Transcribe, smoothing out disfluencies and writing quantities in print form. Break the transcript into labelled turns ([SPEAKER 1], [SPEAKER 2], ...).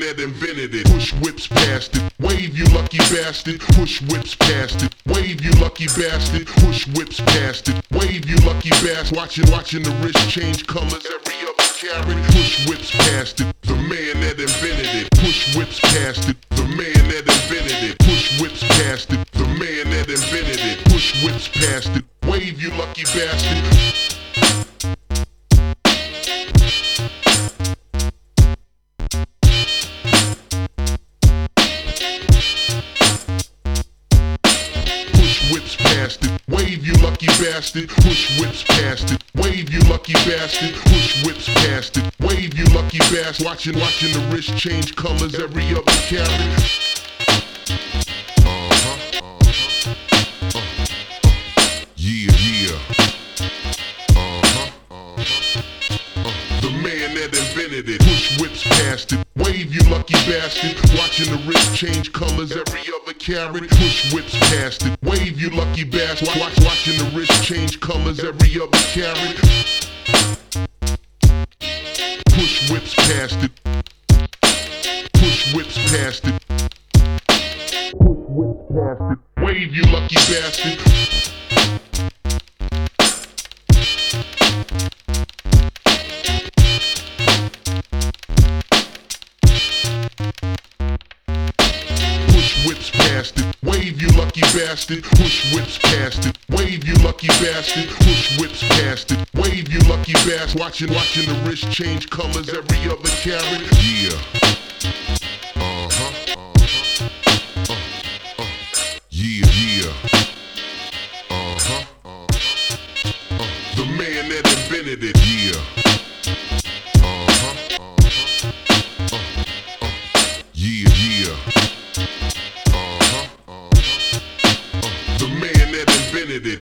[SPEAKER 1] that invented it. Push whips past it, wave you lucky bastard. Push whips past it, wave you lucky bastard. Push whips past it, wave you lucky bastard. Watching the wrist change colors every other carrot. Push whips past it, the man that invented it. Push whips past it, the man that invented it. Push whips past it, the man that invented it. Push whips past it, wave you lucky bastard. Wave you lucky bastard, push whips past it. Wave you lucky bastard, push whips past it. Wave you lucky bastard. Watching the wrist change colors every other carrot. Yeah. The man that invented it. Push whips past it. Wave you lucky bastard. Watching the wrist change colors every other carrot. Push whips past it. Wave you lucky bastard. Watching the wrist change colors every other carrot. Push whips past it. Push whips past it. Push whips past it. Wave you lucky bastard. Whips past it, wave you lucky bastard. Push whips past it, wave you lucky bastard. Push whips past it, wave you lucky bastard. Watching the wrist change colors every other carrot. Yeah. Yeah. The man that invented it. Yeah.